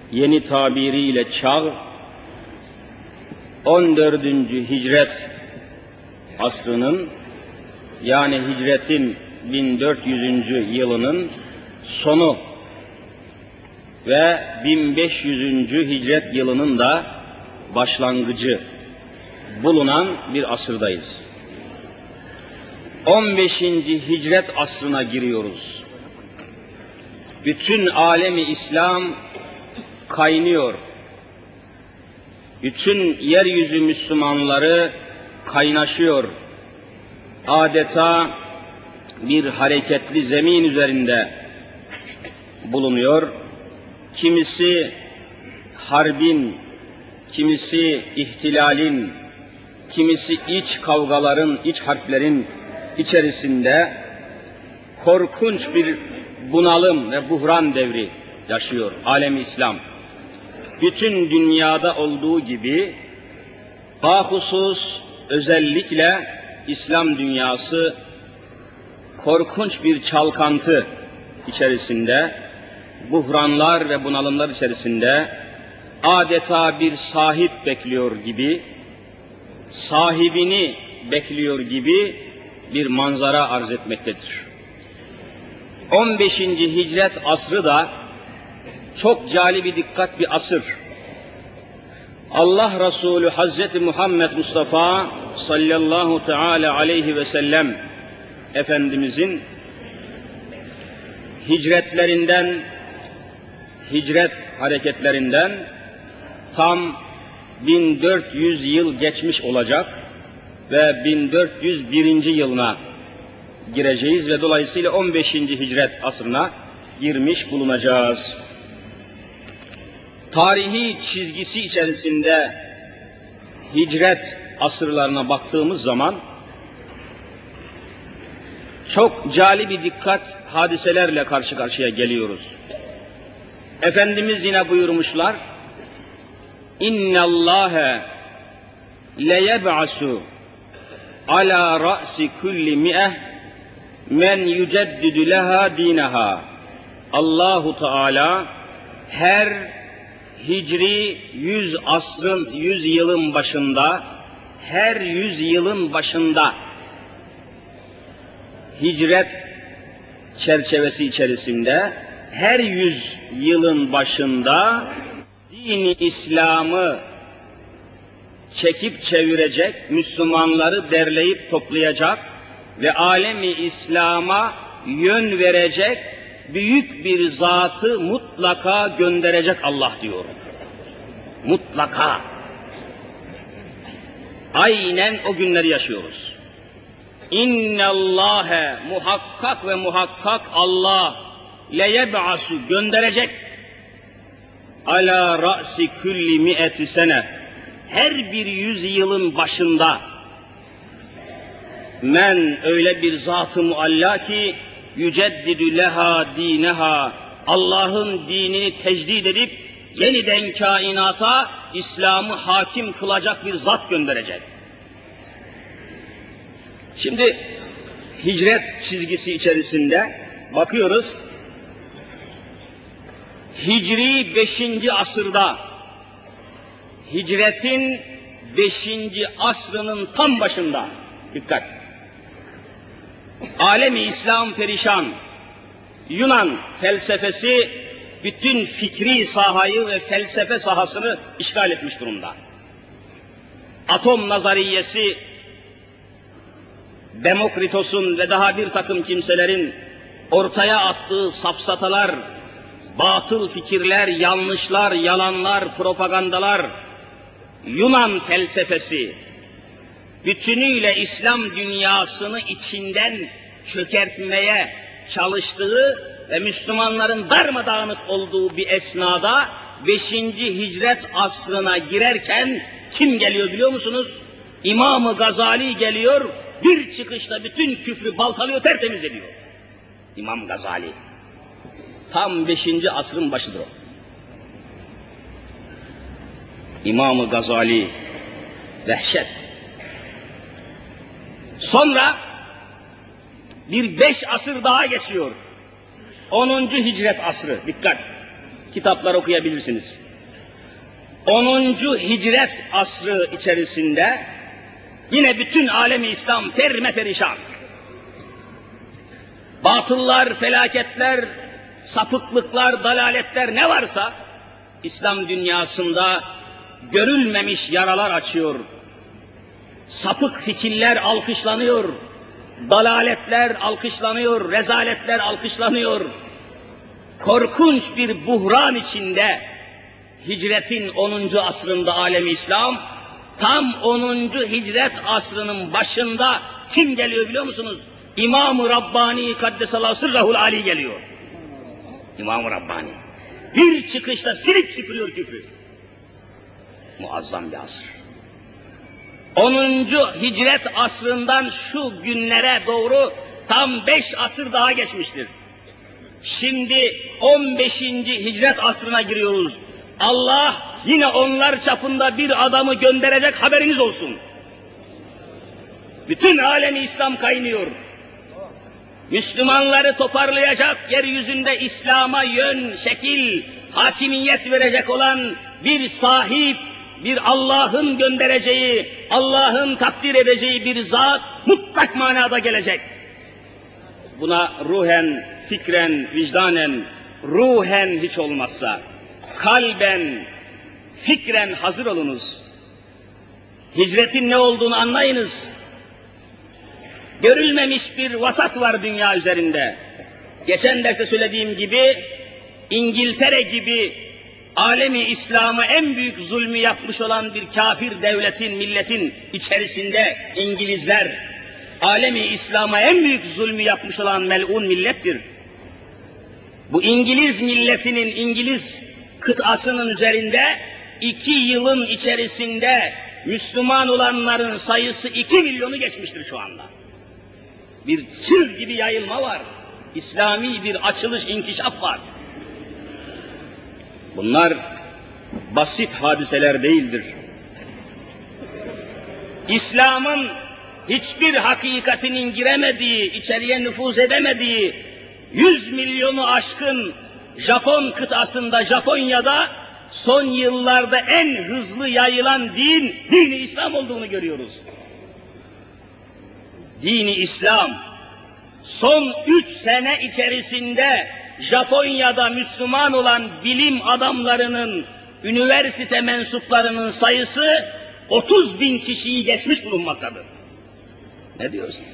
yeni tabiriyle çağ, 14. hicret asrının, yani hicretin 1400. yılının sonu ve 1500. hicret yılının da başlangıcı bulunan bir asırdayız. 15. hicret asrına giriyoruz. Bütün alemi İslam kaynıyor. Bütün yeryüzü Müslümanları kaynaşıyor. Adeta bir hareketli zemin üzerinde bulunuyor. Kimisi harbin, kimisi ihtilalin, kimisi iç kavgaların, iç harplerin içerisinde korkunç bir bunalım ve buhran devri yaşıyor alem-i İslam. Bütün dünyada olduğu gibi bahusus özellikle İslam dünyası korkunç bir çalkantı içerisinde, buhranlar ve bunalımlar içerisinde adeta bir sahip bekliyor gibi, sahibini bekliyor gibi bir manzara arz etmektedir. 15. hicret asrı da çok calibi dikkat bir asır. Allah Resulü Hazreti Muhammed Mustafa sallallahu teala aleyhi ve sellem Efendimizin hicret hareketlerinden tam 1400 yıl geçmiş olacak ve 1401. yılına gireceğiz ve dolayısıyla 15. hicret asrına girmiş bulunacağız. Tarihi çizgisi içerisinde hicret asırlarına baktığımız zaman çok calibi dikkat hadiselerle karşı karşıya geliyoruz. Efendimiz yine buyurmuşlar, İnne Allâhe leyeb'asu ala ra'si kulli mi'eh men yüceddidu leha dinaha. Allahu Teala her hicri 100 yılın başında, her 100 yılın başında hicret çerçevesi içerisinde her 100 yılın başında dini İslam'ı çekip çevirecek, Müslümanları derleyip toplayacak ve alemi İslam'a yön verecek büyük bir zatı mutlaka gönderecek Allah diyor. Mutlaka. Aynen o günleri yaşıyoruz. İnnallâhe muhakkak ve muhakkak Allah leyeb'asu gönderecek ala ra'si kulli mi'eti sene her bir 100 yılın başında men öyle bir zat-ı mualla ki yüceddidü leha dineha Allah'ın dinini tecdid edip yeniden kainata İslam'ı hakim kılacak bir zat gönderecek. Şimdi hicret çizgisi içerisinde bakıyoruz. Hicri 5. asırda, hicretin 5. asrının tam başında, dikkat. Alemi İslam perişan, Yunan felsefesi bütün fikri sahayı ve felsefe sahasını işgal etmiş durumda. Atom nazariyesi, Demokritos'un ve daha bir takım kimselerin ortaya attığı safsatalar, batıl fikirler, yanlışlar, yalanlar, propagandalar, Yunan felsefesi bütünüyle İslam dünyasını içinden çökertmeye çalıştığı ve Müslümanların darmadağınık olduğu bir esnada 5. hicret asrına girerken kim geliyor biliyor musunuz? İmam-ı Gazali geliyor, bir çıkışta bütün küfrü baltalıyor, tertemiz ediyor. İmam Gazali. Tam 5. asrın başıdır o. İmam-ı Gazali, dehşet. Sonra bir 5 asır daha geçiyor. 10. hicret asrı, dikkat. kitaplar okuyabilirsiniz. 10. Hicret asrı içerisinde yine bütün alemi İslam perişan. Batıllar, felaketler, sapıklıklar, dalaletler ne varsa İslam dünyasında görülmemiş yaralar açıyor. Sapık fikirler alkışlanıyor, dalaletler alkışlanıyor, rezaletler alkışlanıyor. Korkunç bir buhran içinde hicretin 10. asrında alem-i İslam, tam 10. hicret asrının başında kim geliyor biliyor musunuz? İmam-ı Rabbani Kaddesallahu Sırrahul Ali geliyor. İmam-ı Rabbani. Bir çıkışta silip süpürüyor küfrü. Muazzam bir asır. 10. hicret asrından şu günlere doğru tam 5 asır daha geçmiştir. Şimdi 15. hicret asrına giriyoruz. Allah yine onlar çapında bir adamı gönderecek, haberiniz olsun. Bütün alemi İslam kaynıyor. Müslümanları toparlayacak, yeryüzünde İslam'a yön, şekil, hakimiyet verecek olan bir sahip, bir Allah'ın göndereceği, Allah'ın takdir edeceği bir zat mutlak manada gelecek. Buna ruhen, fikren, vicdanen, ruhen hiç olmazsa, kalben, fikren hazır olunuz. Hicretin ne olduğunu anlayınız. Görülmemiş bir vasat var dünya üzerinde. Geçen derste söylediğim gibi, İngiltere gibi alemi İslam'a en büyük zulmü yapmış olan bir kafir devletin, milletin içerisinde İngilizler, alemi İslam'a en büyük zulmü yapmış olan mel'un millettir. Bu İngiliz milletinin, İngiliz kıtasının üzerinde 2 yılın içerisinde Müslüman olanların sayısı 2 milyonu geçmiştir şu anda. Bir çığ gibi yayılma var. İslami bir açılış, inkişaf var. Bunlar basit hadiseler değildir. İslam'ın hiçbir hakikatinin giremediği, içeriye nüfuz edemediği 100 milyonu aşkın Japon kıtasında, Japonya'da son yıllarda en hızlı yayılan din-i İslam olduğunu görüyoruz. Din-i İslam son 3 sene içerisinde Japonya'da Müslüman olan bilim adamlarının, üniversite mensuplarının sayısı 30.000 kişiyi geçmiş bulunmaktadır. Ne diyorsunuz?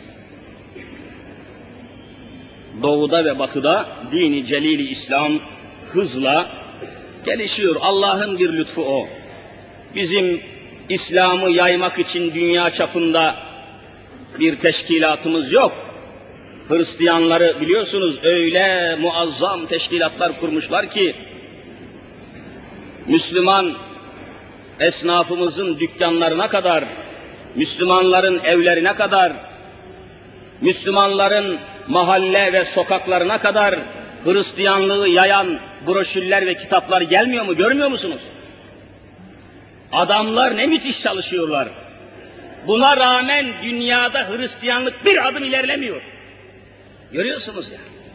Doğuda ve batıda dini celili İslam hızla gelişiyor. Allah'ın bir lütfu o. Bizim İslam'ı yaymak için dünya çapında bir teşkilatımız yok. Hristiyanları biliyorsunuz öyle muazzam teşkilatlar kurmuşlar ki Müslüman esnafımızın dükkanlarına kadar, Müslümanların evlerine kadar, Müslümanların mahalle ve sokaklarına kadar Hristiyanlığı yayan broşürler ve kitaplar gelmiyor mu? Görmüyor musunuz? Adamlar ne müthiş çalışıyorlar. Buna rağmen dünyada Hristiyanlık bir adım ilerlemiyor. Görüyorsunuz ya.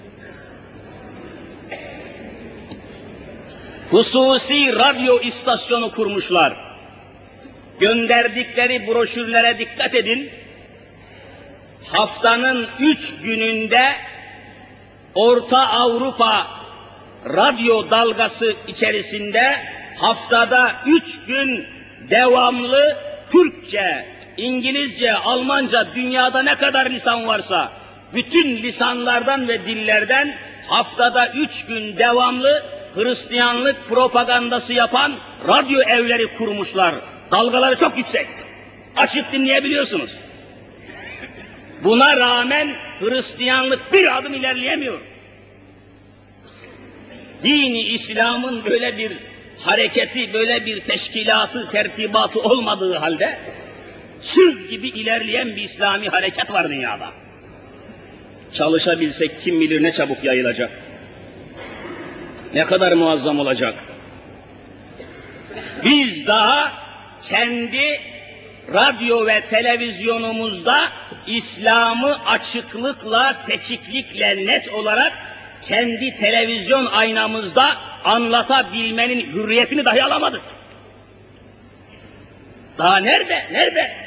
Hususi radyo istasyonu kurmuşlar. Gönderdikleri broşürlere dikkat edin. Haftanın 3 gününde Orta Avrupa radyo dalgası içerisinde haftada 3 gün devamlı Türkçe, İngilizce, Almanca, dünyada ne kadar lisan varsa bütün lisanlardan ve dillerden haftada 3 gün devamlı Hristiyanlık propagandası yapan radyo evleri kurmuşlar. Dalgaları çok yüksek. Açıp dinleyebiliyorsunuz. Buna rağmen Hristiyanlık bir adım ilerleyemiyor. Dini İslam'ın böyle bir hareketi, böyle bir teşkilatı, tertibatı olmadığı halde çığ gibi ilerleyen bir İslami hareket var dünyada. Çalışabilsek kim bilir ne çabuk yayılacak. Ne kadar muazzam olacak. Biz daha kendi radyo ve televizyonumuzda İslam'ı açıklıkla, seçiklikle, net olarak kendi televizyon aynamızda anlatabilmenin hürriyetini dahi alamadık. Daha nerede? Nerede?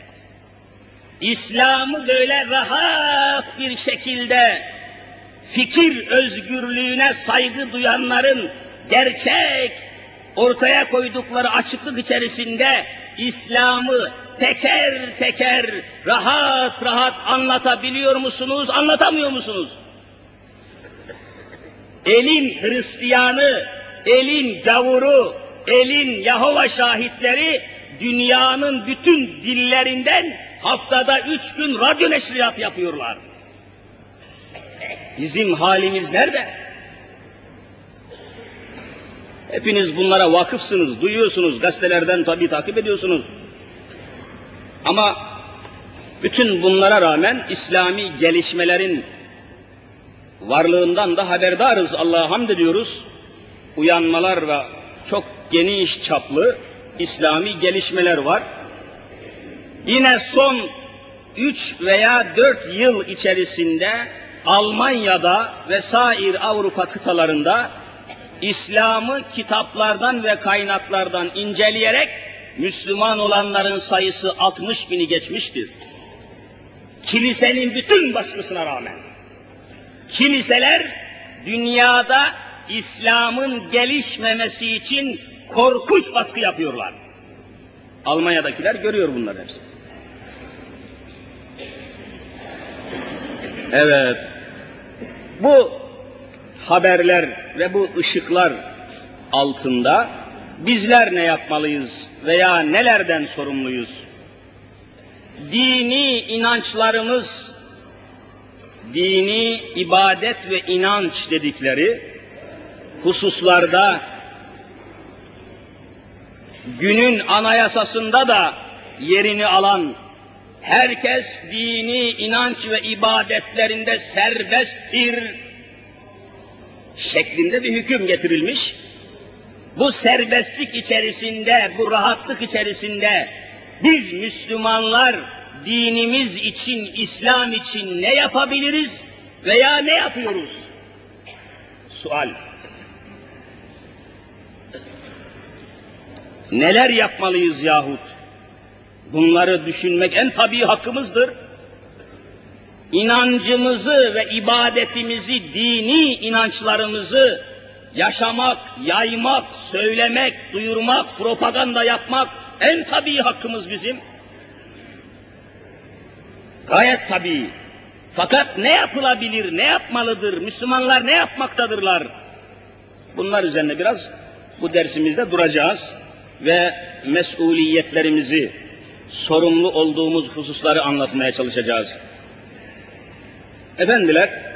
İslam'ı böyle rahat bir şekilde fikir özgürlüğüne saygı duyanların gerçek ortaya koydukları açıklık içerisinde İslam'ı teker teker rahat rahat anlatabiliyor musunuz, anlatamıyor musunuz? Elin Hristiyanı, elin gavuru, elin Yahova şahitleri dünyanın bütün dillerinden haftada 3 gün radyo neşriyat yapıyorlar. Bizim halimiz nerede? Hepiniz bunlara vakıfsınız, duyuyorsunuz, gazetelerden tabii takip ediyorsunuz. Ama bütün bunlara rağmen İslami gelişmelerin varlığından da haberdarız, Allah'a hamd ediyoruz. Uyanmalar ve çok geniş çaplı İslami gelişmeler var. Yine son 3 veya 4 yıl içerisinde Almanya'da ve sair Avrupa kıtalarında İslam'ı kitaplardan ve kaynaklardan inceleyerek Müslüman olanların sayısı 60 bini geçmiştir. Kilisenin bütün baskısına rağmen. Kiliseler dünyada İslam'ın gelişmemesi için korkunç baskı yapıyorlar. Almanya'dakiler görüyor bunları hepsi. Evet, bu haberler ve bu ışıklar altında bizler ne yapmalıyız veya nelerden sorumluyuz? Dini inançlarımız, dini ibadet ve inanç dedikleri hususlarda günün anayasasında da yerini alan, herkes dini inanç ve ibadetlerinde serbesttir şeklinde bir hüküm getirilmiş. Bu serbestlik içerisinde, bu rahatlık içerisinde biz Müslümanlar dinimiz için, İslam için ne yapabiliriz veya ne yapıyoruz? Sual. Neler yapmalıyız yahut? Bunları düşünmek en tabii hakkımızdır. İnancımızı ve ibadetimizi, dini inançlarımızı yaşamak, yaymak, söylemek, duyurmak, propaganda yapmak en tabii hakkımız bizim. Gayet tabii. Fakat ne yapılabilir, ne yapmalıdır, Müslümanlar ne yapmaktadırlar? Bunlar üzerine biraz bu dersimizde duracağız ve mesuliyetlerimizi, sorumlu olduğumuz hususları anlatmaya çalışacağız. Efendiler,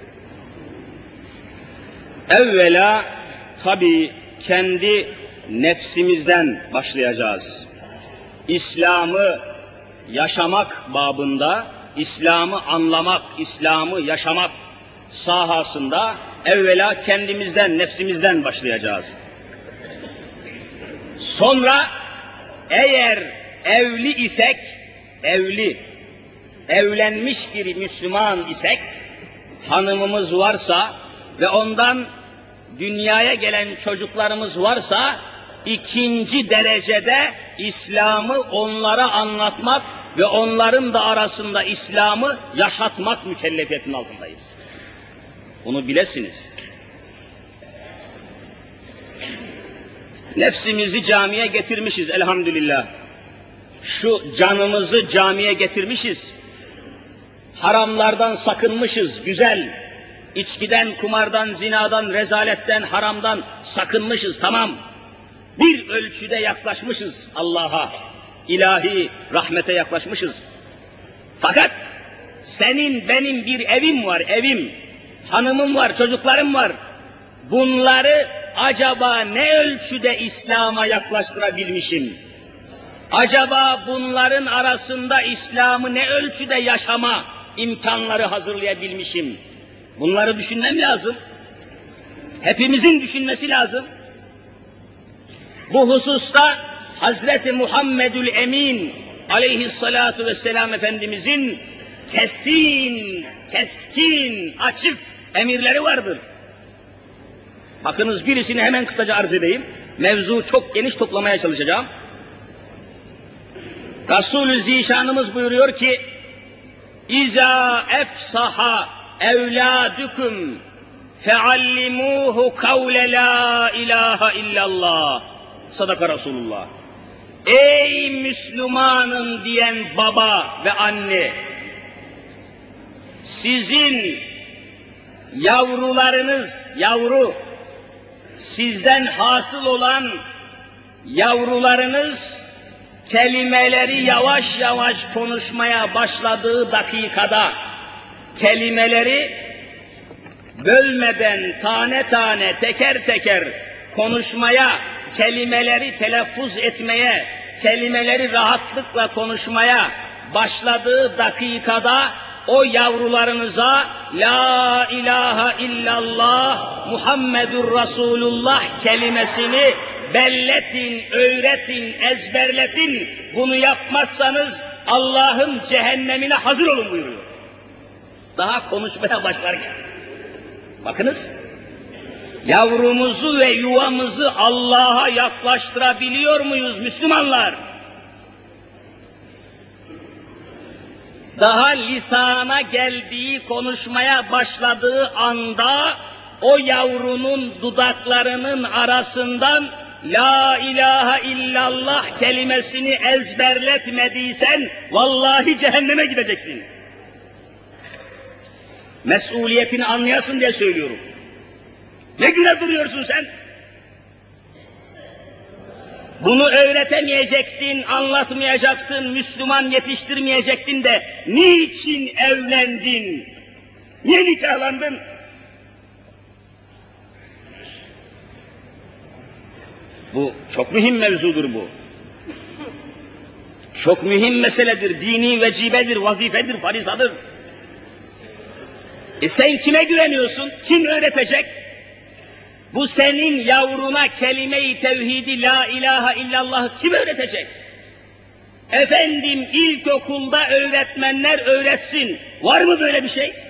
evvela tabii kendi nefsimizden başlayacağız. İslam'ı yaşamak babında, İslam'ı anlamak, İslam'ı yaşamak sahasında evvela kendimizden, nefsimizden başlayacağız. Sonra eğer evli isek, evlenmiş bir Müslüman isek, hanımımız varsa ve ondan dünyaya gelen çocuklarımız varsa, ikinci derecede İslam'ı onlara anlatmak ve onların da arasında İslam'ı yaşatmak mükellefiyetinin altındayız. Bunu bilesiniz. Nefsimizi camiye getirmişiz elhamdülillah. Şu canımızı camiye getirmişiz. Haramlardan sakınmışız, güzel. İçkiden, kumardan, zinadan, rezaletten, haramdan sakınmışız, tamam. Bir ölçüde yaklaşmışız Allah'a, ilahi rahmete yaklaşmışız. Fakat senin, benim bir evim var, evim. Hanımım var, çocuklarım var. Bunları acaba ne ölçüde İslam'a yaklaştırabilmişim? Acaba bunların arasında İslam'ı ne ölçüde yaşama imkanları hazırlayabilmişim? Bunları düşünmem lazım. Hepimizin düşünmesi lazım. Bu hususta Hazreti Muhammedül Emin aleyhissalatu vesselam Efendimizin keskin, açık emirleri vardır. Bakınız birisini hemen kısaca arz edeyim. Mevzu çok geniş toplamaya çalışacağım. Resulü Zişanımız buyuruyor ki İza efsaha evladukum feallimuhu kavle la ilahe illallah. Sadaka Resulullah. Ey Müslümanım diyen baba ve anne, sizin yavrularınız, sizden hasıl olan yavrularınız kelimeleri yavaş yavaş konuşmaya başladığı dakikada, kelimeleri bölmeden, tane tane, teker teker konuşmaya, kelimeleri telaffuz etmeye, kelimeleri rahatlıkla konuşmaya başladığı dakikada o yavrularınıza La ilahe illallah Muhammedur Resulullah kelimesini belletin, öğretin, ezberletin. Bunu yapmazsanız Allah'ın cehennemine hazır olun buyuruyor. Daha konuşmaya başlarken. Bakınız, yavrumuzu ve yuvamızı Allah'a yaklaştırabiliyor muyuz Müslümanlar? Daha lisana geldiği, konuşmaya başladığı anda o yavrunun dudaklarının arasından La ilahe illallah kelimesini ezberletmediysen vallahi cehenneme gideceksin. Mesuliyetini anlayasın diye söylüyorum. Ne güne duruyorsun sen? Bunu öğretemeyecektin, anlatmayacaktın, Müslüman yetiştirmeyecektin de niçin evlendin? Niye nikahlandın? Bu çok mühim mevzudur bu. Çok mühim meseledir, dini vecibedir, vazifedir, farizadır. Sen kime güveniyorsun? Kim öğretecek? Bu senin yavruna kelime-i tevhidi, la ilahe illallah'ı kim öğretecek? Efendim ilkokulda öğretmenler öğretsin. Var mı böyle bir şey?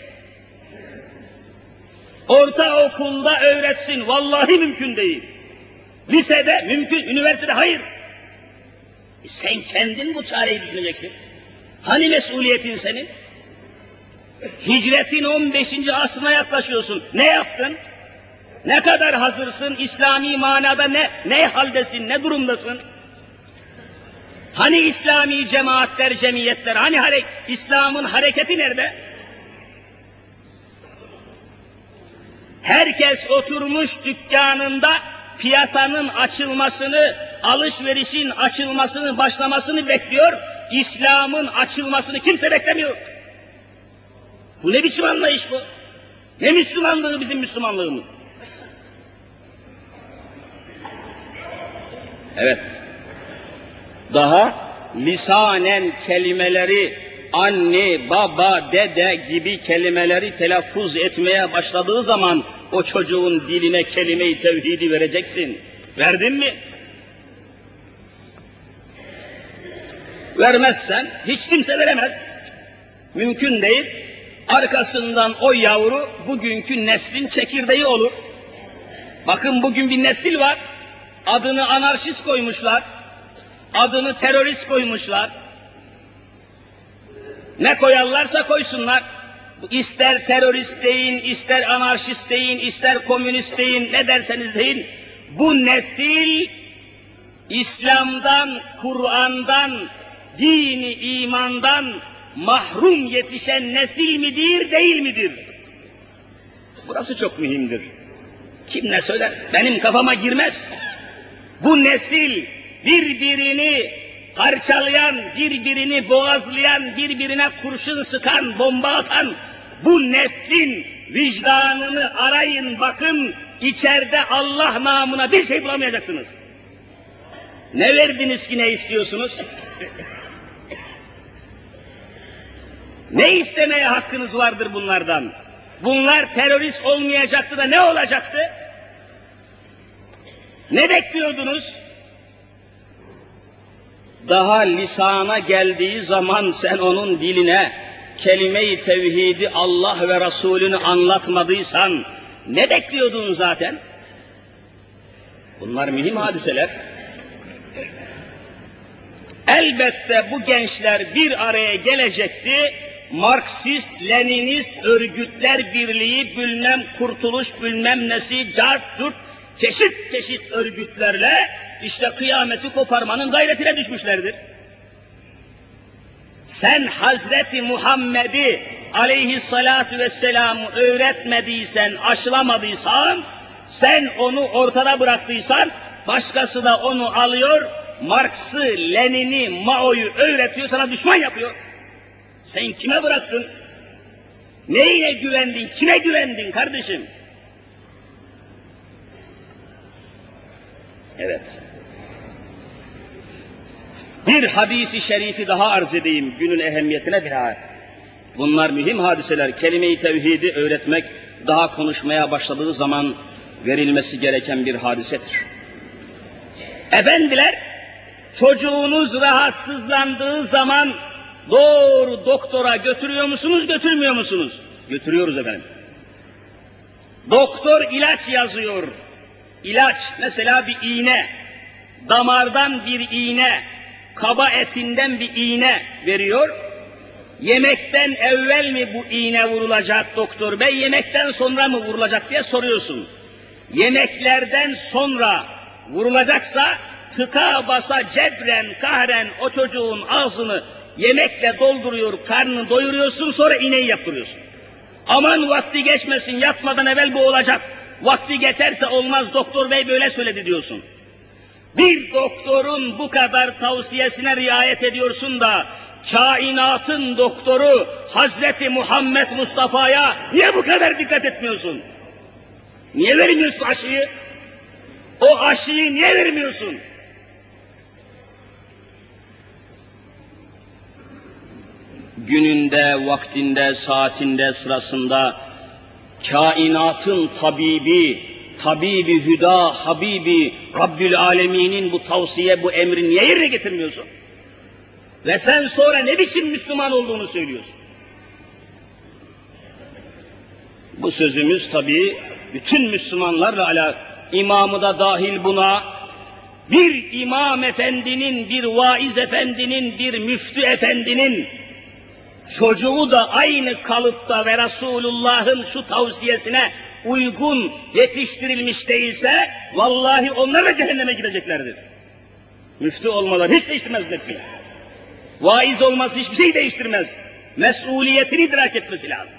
Ortaokulda öğretsin. Vallahi mümkün değil. Lisede mümkün, üniversitede hayır. Sen kendin bu çareyi düşüneceksin. Hani mesuliyetin senin? Hicretin 15. asrına yaklaşıyorsun. Ne yaptın? Ne kadar hazırsın? İslami manada ne haldesin, ne durumdasın? Hani İslami cemaatler, cemiyetler, hani İslam'ın hareketi nerede? Herkes oturmuş dükkanında piyasanın açılmasını, alışverişin açılmasını, başlamasını bekliyor. İslam'ın açılmasını kimse beklemiyor. Bu ne biçim anlayış bu? Ne Müslümanlığı bizim Müslümanlığımız? Evet. Daha lisanen kelimeleri anne, baba, dede gibi kelimeleri telaffuz etmeye başladığı zaman o çocuğun diline kelime-i tevhidi vereceksin. Verdin mi? Vermezsen hiç kimse veremez. Mümkün değil. Arkasından o yavru bugünkü neslin çekirdeği olur. Bakın bugün bir nesil var. Adını anarşist koymuşlar. Adını terörist koymuşlar. Ne koyarlarsa koysunlar. İster terörist deyin, ister anarşist deyin, ister komünist deyin, ne derseniz deyin. Bu nesil İslam'dan, Kur'an'dan, dini imandan mahrum yetişen nesil midir, değil midir? Burası çok mühimdir. Kim ne söyler? Benim kafama girmez. Bu nesil birbirini parçalayan, birbirini boğazlayan, birbirine kurşun sıkan, bomba atan bu neslin vicdanını arayın, bakın, içeride Allah namına bir şey bulamayacaksınız. Ne verdiniz ki ne istiyorsunuz? Ne istemeye hakkınız vardır bunlardan? Bunlar terörist olmayacaktı da ne olacaktı? Ne bekliyordunuz? Daha lisana geldiği zaman sen onun diline kelime-i tevhidi Allah ve Resulünü anlatmadıysan ne bekliyordun zaten? Bunlar mühim hadiseler. Elbette bu gençler bir araya gelecekti. Marksist, Leninist örgütler birliği, bilmem kurtuluş, bilmem nesi, cart, curt, çeşit çeşit örgütlerle işte kıyameti koparmanın gayretine düşmüşlerdir. Sen Hazreti Muhammed'i aleyhissalatu vesselam'ı öğretmediysen, aşılamadıysan, sen onu ortada bıraktıysan, başkası da onu alıyor, Marx'ı, Lenin'i, Mao'yu öğretiyor, sana düşman yapıyor. Sen kime bıraktın? Neyine güvendin? Kime güvendin kardeşim? Evet. Bir hadisi şerifi daha arz edeyim günün ehemmiyetine binaen. Bunlar mühim hadiseler. Kelime-i tevhidi öğretmek daha konuşmaya başladığı zaman verilmesi gereken bir hadisedir. Efendiler, çocuğunuz rahatsızlandığı zaman doğru doktora götürüyor musunuz, götürmüyor musunuz? Götürüyoruz efendim. Doktor ilaç yazıyor. İlaç, mesela bir iğne, damardan bir iğne, kaba etinden bir iğne veriyor. Yemekten evvel mi bu iğne vurulacak doktor bey, yemekten sonra mı vurulacak diye soruyorsun. Yemeklerden sonra vurulacaksa tıka basa cebren, kahren o çocuğun ağzını yemekle dolduruyor, karnını doyuruyorsun, sonra iğneyi yaptırıyorsun. Aman vakti geçmesin, yatmadan evvel bu olacak. Vakti geçerse olmaz, doktor bey böyle söyledi diyorsun. Bir doktorun bu kadar tavsiyesine riayet ediyorsun da, kainatın doktoru Hazreti Muhammed Mustafa'ya niye bu kadar dikkat etmiyorsun? Niye vermiyorsun aşıyı? O aşıyı niye vermiyorsun? Gününde, vaktinde, saatinde, sırasında kainatın tabibi hüda, habibi, Rabbül Alemin'in bu tavsiye, bu emri niye yerine getirmiyorsun? Ve sen sonra ne biçim Müslüman olduğunu söylüyorsun? Bu sözümüz tabii bütün Müslümanlarla alakalı, imamı da dahil buna, bir imam efendinin, bir vaiz efendinin, bir müftü efendinin çocuğu da aynı kalıpta ve Resulullah'ın şu tavsiyesine uygun yetiştirilmiş değilse, vallahi onlar da cehenneme gideceklerdir. Müftü olmaları hiç değiştirmez nefsini. Vaiz olması hiçbir şey değiştirmez. Mesuliyetini idrak etmesi lazım.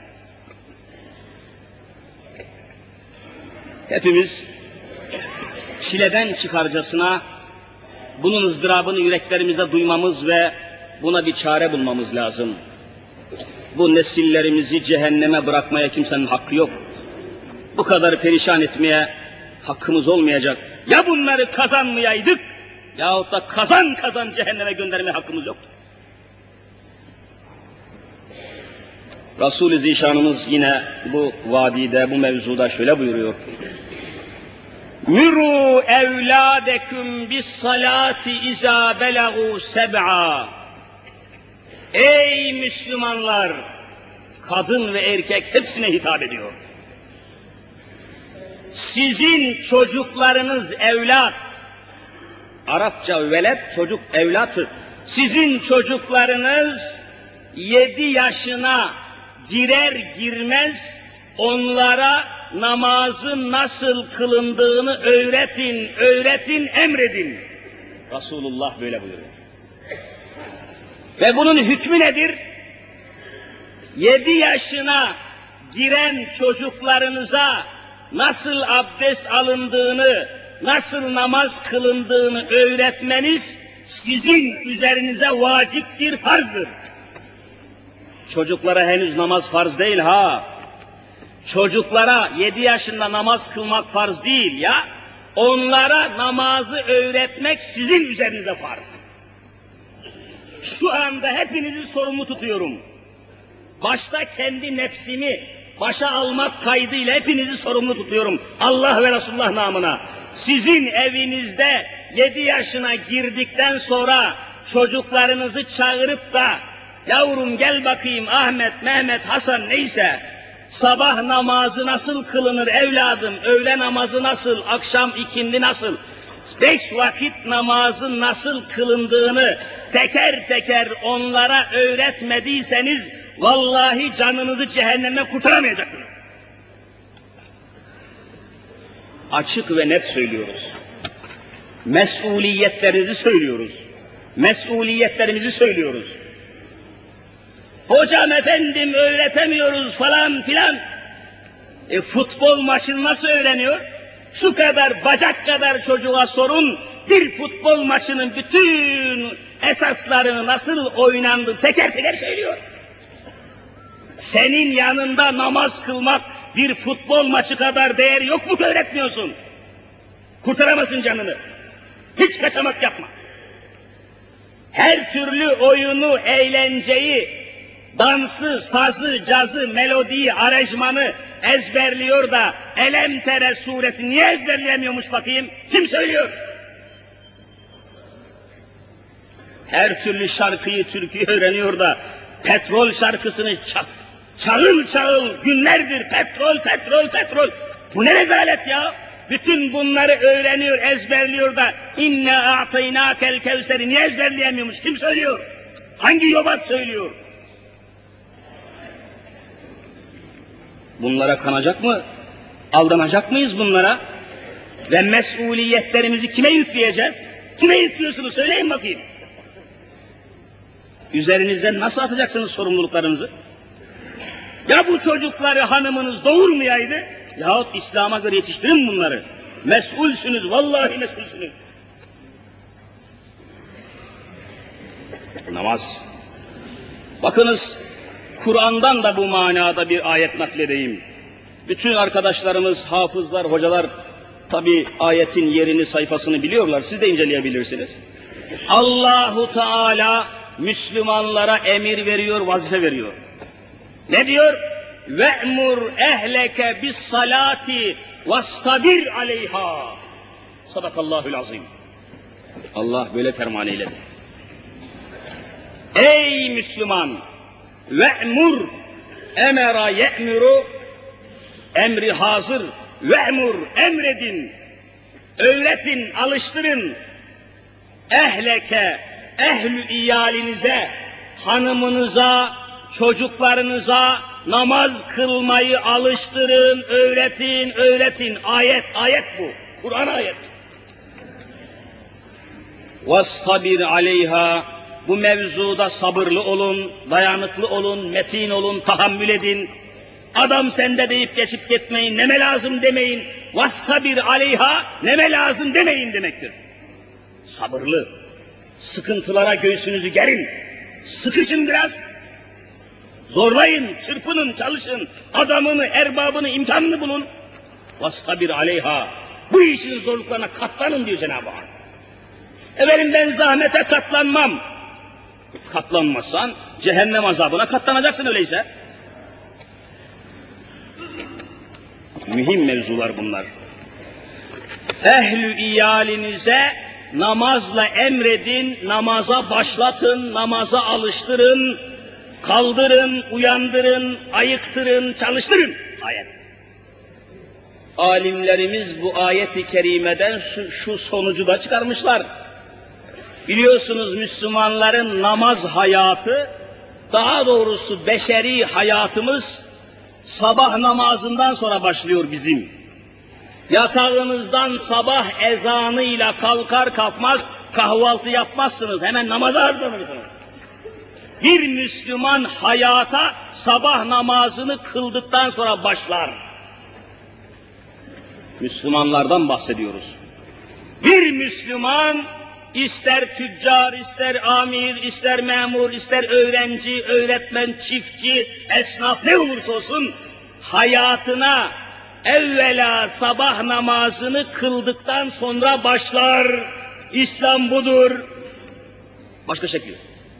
Hepimiz çileden çıkarcasına bunun ızdırabını yüreklerimizde duymamız ve buna bir çare bulmamız lazım. Bu nesillerimizi cehenneme bırakmaya kimsenin hakkı yok. Bu kadar perişan etmeye hakkımız olmayacak. Ya bunları kazanmayaydık, yahut da kazan kazan cehenneme göndermeye hakkımız yoktur. Resul-i Zişanımız yine bu vadide, bu mevzuda şöyle buyuruyor. Mürû evlâdeküm bis-salâti izâ belagû seb'a. Ey Müslümanlar! Kadın ve erkek hepsine hitap ediyor. Sizin çocuklarınız evlat, Arapça velet, çocuk evlattır. Sizin çocuklarınız 7 yaşına girer girmez onlara namazın nasıl kılındığını öğretin, emredin. Resulullah böyle buyuruyor. Ve bunun hükmü nedir? 7 yaşına giren çocuklarınıza nasıl abdest alındığını, nasıl namaz kılındığını öğretmeniz sizin üzerinize vaciptir, farzdır. Çocuklara henüz namaz farz değil ha. Çocuklara 7 yaşında namaz kılmak farz değil ya. Onlara namazı öğretmek sizin üzerinize farz. Şu anda hepinizi sorumlu tutuyorum. Başta kendi nefsimi başa almak kaydıyla hepinizi sorumlu tutuyorum. Allah ve Resulullah namına. Sizin evinizde 7 yaşına girdikten sonra çocuklarınızı çağırıp da yavrum gel bakayım Ahmet, Mehmet, Hasan neyse sabah namazı nasıl kılınır evladım, öğle namazı nasıl, akşam ikindi nasıl, 5 vakit namazın nasıl kılındığını teker teker onlara öğretmediyseniz vallahi canınızı cehennemden kurtaramayacaksınız. Açık ve net söylüyoruz. Mesuliyetlerinizi söylüyoruz. Mesuliyetlerimizi söylüyoruz. Hocam efendim öğretemiyoruz falan filan. Futbol maçını nasıl öğreniyor? Şu kadar bacak kadar çocuğa sorun, bir futbol maçının bütün esaslarını nasıl oynandığı teker teker söylüyor. Senin yanında namaz kılmak bir futbol maçı kadar değeri yok mu ki öğretmiyorsun? Kurtaramazsın canını. Hiç kaçamak yapma. Her türlü oyunu, eğlenceyi, dansı, sazı, cazı, melodiyi, aranjmanı ezberliyor da Elemtere suresi niye ezberleyemiyormuş bakayım? Kim söylüyor? Her türlü şarkıyı, türküyü öğreniyor da petrol şarkısını çağıl çağıl günlerdir petrol, petrol, petrol. Bu ne rezalet ya? Bütün bunları öğreniyor, ezberliyor da inne a'taynakel kevseri niye ezberleyemiyormuş? Kim söylüyor? Hangi yobaz söylüyor? Bunlara kanacak mı? Aldanacak mıyız bunlara? Ve mesuliyetlerimizi kime yükleyeceğiz? Kime yüklüyorsunuz? Söyleyin bakayım. Üzerinizden nasıl atacaksınız sorumluluklarınızı? Ya bu çocukları hanımınız doğurmayaydı, yahut İslam'a göre yetiştirin bunları. Mesulsünüz, vallahi mesulsünüz. Namaz. Bakınız, Kur'an'dan da bu manada bir ayet nakledeyim. Bütün arkadaşlarımız, hafızlar, hocalar tabi ayetin yerini, sayfasını biliyorlar. Siz de inceleyebilirsiniz. Allahu Teala Müslümanlara emir veriyor, vazife veriyor. Ne diyor? Ve'mur ehleke bis salati vastabir aleyha. Sadakallahul azim. Allah böyle ferman eyledi. Ey Müslüman! Ve'mur emera ye'muru, emri hazır. Ve'mur, emredin, öğretin, alıştırın. Ehleke, ehlü iyalinize, hanımınıza, çocuklarınıza namaz kılmayı alıştırın, öğretin, öğretin. Ayet bu. Kur'an ayeti. وَاسْتَبِرْ عَلَيْهَا. Bu mevzuda sabırlı olun, dayanıklı olun, metin olun, tahammül edin. Adam sende deyip geçip gitmeyin, neme lazım demeyin. وَاسْتَبِرْ عَلَيْهَا. Neme lazım demeyin demektir. Sabırlı. Sıkıntılara göğsünüzü gerin. Sıkışın biraz. Zorlayın, çırpının, çalışın. Adamını, erbabını, imkanını bulun. وَاسْتَبِرْ عَلَيْهَا. Bu işin zorluklarına katlanın diyor Cenab-ı Hak. Efendim ben zahmete katlanmam. Katlanmazsan cehennem azabına katlanacaksın öyleyse. Mühim mevzular bunlar. Ehlü iyalinize namazla emredin, namaza başlatın, namaza alıştırın, kaldırın, uyandırın, ayıktırın, çalıştırın. Ayet. Alimlerimiz bu ayeti kerimeden şu sonucu da çıkarmışlar. Biliyorsunuz Müslümanların namaz hayatı, daha doğrusu beşeri hayatımız sabah namazından sonra başlıyor bizim. Yatağınızdan sabah ezanıyla kalkar kalkmaz kahvaltı yapmazsınız, hemen namaza hazırlanırsınız. Bir Müslüman hayata sabah namazını kıldıktan sonra başlar. Müslümanlardan bahsediyoruz. Bir Müslüman ister tüccar, ister amir, ister memur, ister öğrenci, öğretmen, çiftçi, esnaf ne olursa olsun hayatına evvela sabah namazını kıldıktan sonra başlar. İslam budur. Başka şekil.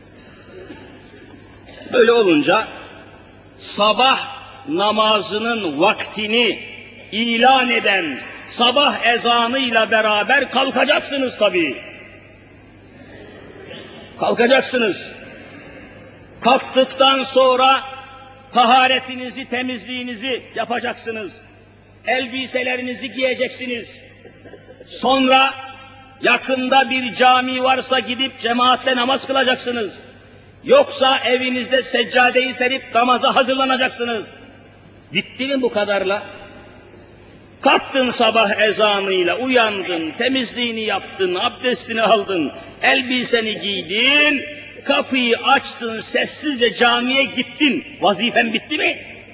Böyle olunca sabah namazının vaktini ilan eden sabah ezanıyla beraber kalkacaksınız tabii. Kalkacaksınız. Kalktıktan sonra taharetinizi, temizliğinizi yapacaksınız. Elbiselerinizi giyeceksiniz. Sonra Yakında bir cami varsa gidip cemaatle namaz kılacaksınız. Yoksa evinizde seccadeyi serip namaza hazırlanacaksınız. Bitti mi bu kadarla? Kalktın sabah ezanıyla, uyandın, temizliğini yaptın, abdestini aldın, elbiseni giydin, kapıyı açtın, sessizce camiye gittin. Vazifen bitti mi?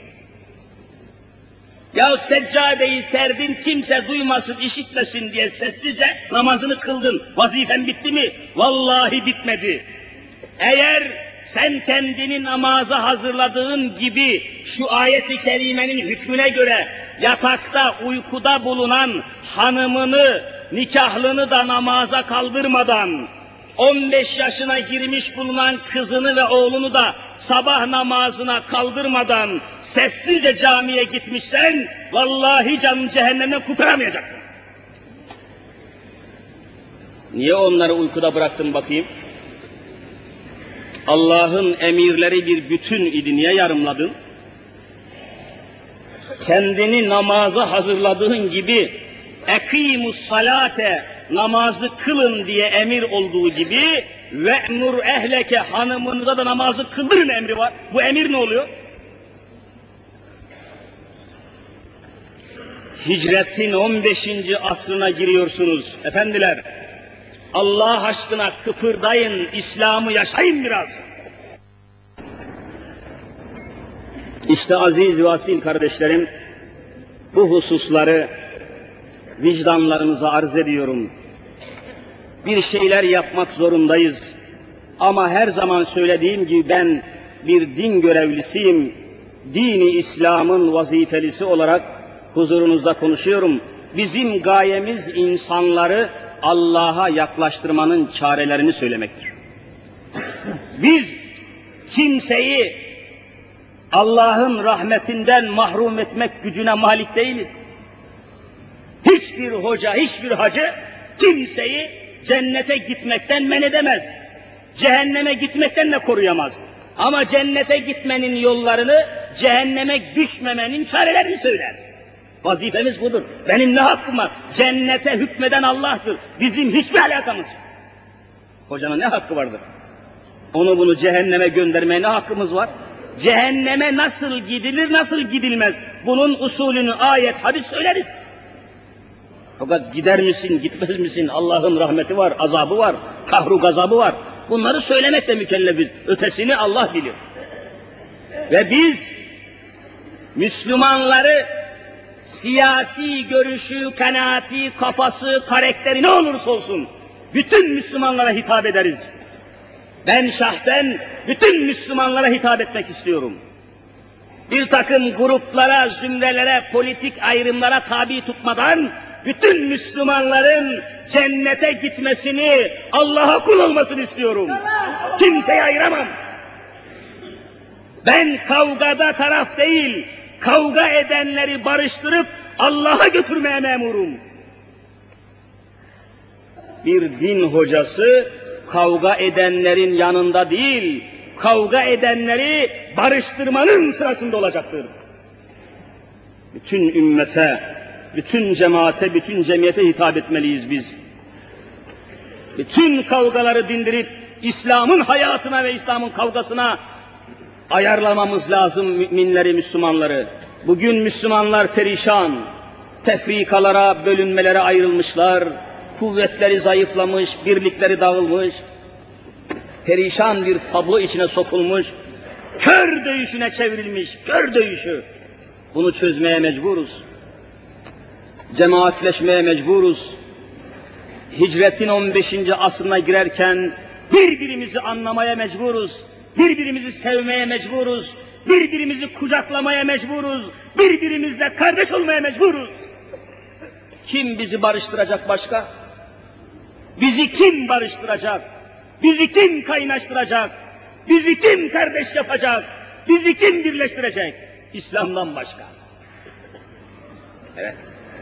Yahut seccadeyi serdin, kimse duymasın, işitmesin diye sessizce namazını kıldın. Vazifen bitti mi? Vallahi bitmedi. Eğer sen kendini namaza hazırladığın gibi şu ayet-i kerimenin hükmüne göre yatakta, uykuda bulunan hanımını, nikahlını da namaza kaldırmadan, 15 yaşına girmiş bulunan kızını ve oğlunu da sabah namazına kaldırmadan sessizce camiye gitmişsen, vallahi canını cehennemden kurtaramayacaksın. Niye onları uykuda bıraktın bakayım? Allah'ın emirleri bir bütün idi, niye yarımladın? Kendini namaza hazırladığın gibi ekimus salate, namazı kılın diye emir olduğu gibi ve'mur ehleke, hanımınıza da namazı kıldırın emri var. Bu emir ne oluyor? Hicretin 15. asrına giriyorsunuz efendiler. Allah aşkına kıpırdayın, İslam'ı yaşayın biraz. İşte aziz ve asil kardeşlerim, bu hususları vicdanlarınıza arz ediyorum. Bir şeyler yapmak zorundayız. Ama her zaman söylediğim gibi ben bir din görevlisiyim. Dini İslam'ın vazifelisi olarak huzurunuzda konuşuyorum. Bizim gayemiz insanları Allah'a yaklaştırmanın çarelerini söylemektir. Biz kimseyi Allah'ın rahmetinden mahrum etmek gücüne malik değiliz. Hiçbir hoca, hiçbir hacı kimseyi cennete gitmekten men edemez. Cehenneme gitmekten de koruyamaz. Ama cennete gitmenin yollarını, cehenneme düşmemenin çarelerini söyler. Vazifemiz budur. Benim ne hakkım var? Cennete hükmeden Allah'tır. Bizim hiçbir alakamız. Hocanın ne hakkı vardır? Onu bunu cehenneme göndermeye ne hakkımız var? Cehenneme nasıl gidilir, nasıl gidilmez? Bunun usulünü ayet, hadis söyleriz. Fakat gider misin, gitmez misin? Allah'ın rahmeti var, azabı var, kahru gazabı var. Bunları söylemekle mükellefiz. Ötesini Allah bilir. Ve biz Müslümanları siyasi görüşü, kanaati, kafası, karakteri ne olursa olsun bütün Müslümanlara hitap ederiz. Ben şahsen bütün Müslümanlara hitap etmek istiyorum. Bir takım gruplara, zümrelere, politik ayrımlara tabi tutmadan bütün Müslümanların cennete gitmesini, Allah'a kul olmasını istiyorum. Kimseye ayıramam. Ben kavgada taraf değil, kavga edenleri barıştırıp Allah'a götürmeye memurum. Bir din hocası kavga edenlerin yanında değil, kavga edenleri barıştırmanın sırasında olacaktır. Bütün ümmete, bütün cemaate, bütün cemiyete hitap etmeliyiz biz. Bütün kavgaları dindirip İslam'ın hayatına ve İslam'ın kavgasına ayarlamamız lazım müminleri, Müslümanları. Bugün Müslümanlar perişan, tefrikalara, bölünmelere ayrılmışlar, kuvvetleri zayıflamış, birlikleri dağılmış, perişan bir tablo içine sokulmuş, kör dövüşüne çevrilmiş, kör dövüşü. Bunu çözmeye mecburuz. Cemaatleşmeye mecburuz. Hicretin 15. asrına girerken birbirimizi anlamaya mecburuz. Birbirimizi sevmeye mecburuz. Birbirimizi kucaklamaya mecburuz. Birbirimizle kardeş olmaya mecburuz. Kim bizi barıştıracak başka? Bizi kim barıştıracak? Bizi kim kaynaştıracak? Bizi kim kardeş yapacak? Bizi kim birleştirecek? İslam'dan başka. Evet.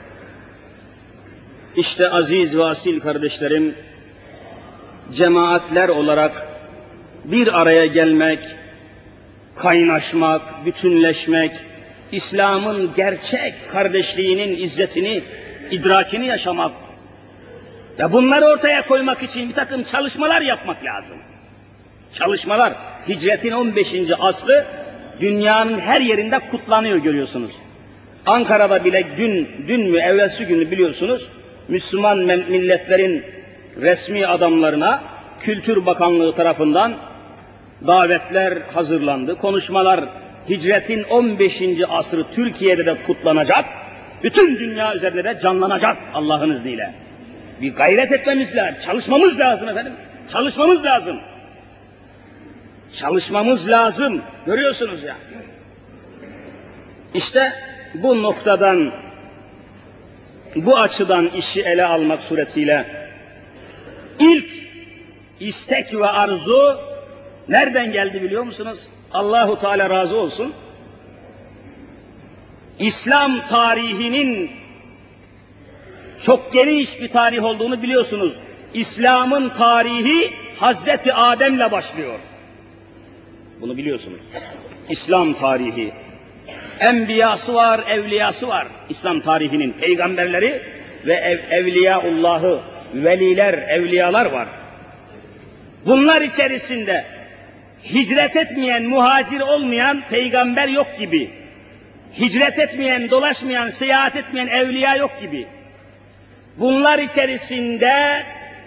İşte aziz ve asil kardeşlerim, cemaatler olarak bir araya gelmek, kaynaşmak, bütünleşmek, İslam'ın gerçek kardeşliğinin izzetini, idrakini yaşamak, Ve bunları ortaya koymak için bir takım çalışmalar yapmak lazım. Çalışmalar, hicretin 15. asrı dünyanın her yerinde kutlanıyor görüyorsunuz. Ankara'da bile dün mü evvelsi günü biliyorsunuz, Müslüman milletlerin resmi adamlarına Kültür Bakanlığı tarafından davetler hazırlandı. Konuşmalar hicretin 15. asrı Türkiye'de de kutlanacak, bütün dünya üzerinde de canlanacak Allah'ın izniyle. Bir gayret etmemiz lazım, çalışmamız lazım efendim, çalışmamız lazım. Çalışmamız lazım, görüyorsunuz ya. İşte bu noktadan, bu açıdan işi ele almak suretiyle ilk istek ve arzu nereden geldi biliyor musunuz? Allahu Teala razı olsun. İslam tarihinin çok geniş bir tarih olduğunu biliyorsunuz. İslam'ın tarihi Hazreti Adem'le başlıyor. Bunu biliyorsunuz. İslam tarihi. Enbiyası var, evliyası var. İslam tarihinin peygamberleri ve evliyaullahı, veliler, evliyalar var. Bunlar içerisinde hicret etmeyen, muhacir olmayan peygamber yok gibi. Hicret etmeyen, dolaşmayan, seyahat etmeyen evliya yok gibi. Bunlar içerisinde